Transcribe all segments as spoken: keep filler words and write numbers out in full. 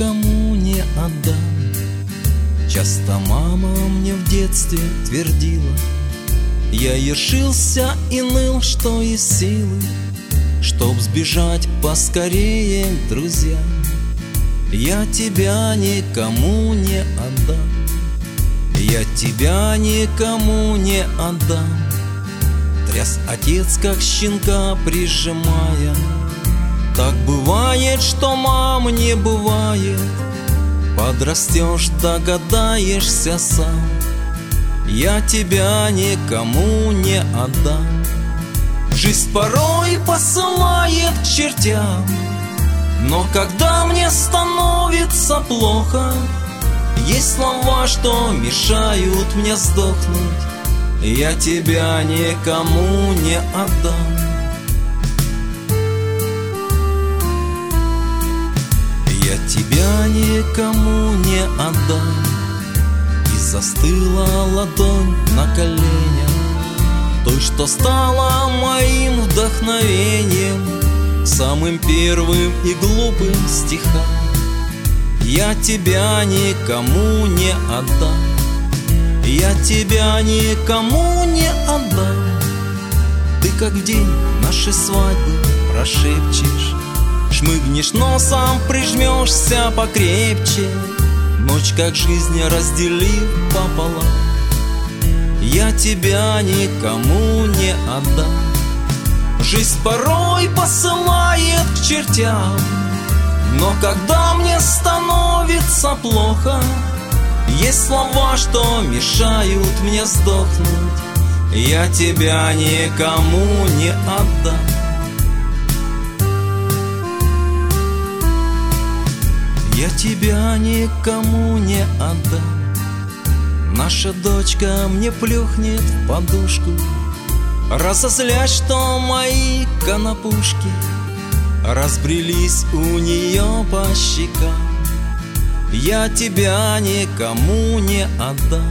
никому не отдам. Часто мама мне в детстве твердила, я ершился и ныл, что есть силы, чтоб сбежать поскорее к друзьям. Я тебя никому не отдам, я тебя никому не отдам. Тряс отец, как щенка прижимая. Так бывает, что мам не бывает. Подрастешь, догадаешься сам. Я тебя никому не отдам. Жизнь порой посылает к чертям, но когда мне становится плохо, есть слова, что мешают мне сдохнуть. Я тебя никому не отдам. Я тебя никому не отдам. И застыла ладонь на коленях той, что стала моим вдохновением, самым первым и глупым стихам. Я тебя никому не отдам. Я тебя никому не отдам. Ты как в день нашей свадьбы прошепчешь, шмыгнешь носом, прижмешься покрепче, ночь как жизнь разделив пополам. Я тебя никому не отдам. Жизнь порой посылает к чертям, но когда мне становится плохо, есть слова, что мешают мне сдохнуть. Я тебя никому не отдам. Я тебя никому не отдам. Наша дочка мне плюхнет в подушку, разозлясь, что мои конопушки разбрелись у нее по щекам. Я тебя никому не отдам.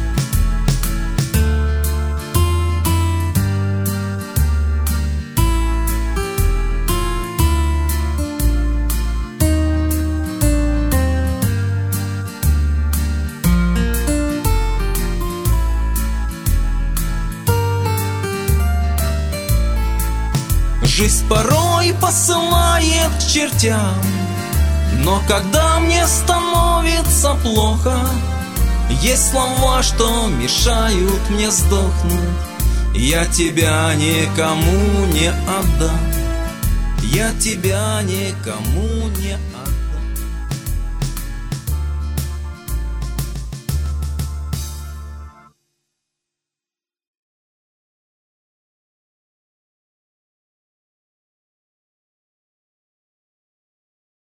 Жизнь порой посылает к чертям, но когда мне становится плохо, есть слова, что мешают мне сдохнуть. Я тебя никому не отдам. Я тебя никому не отдам.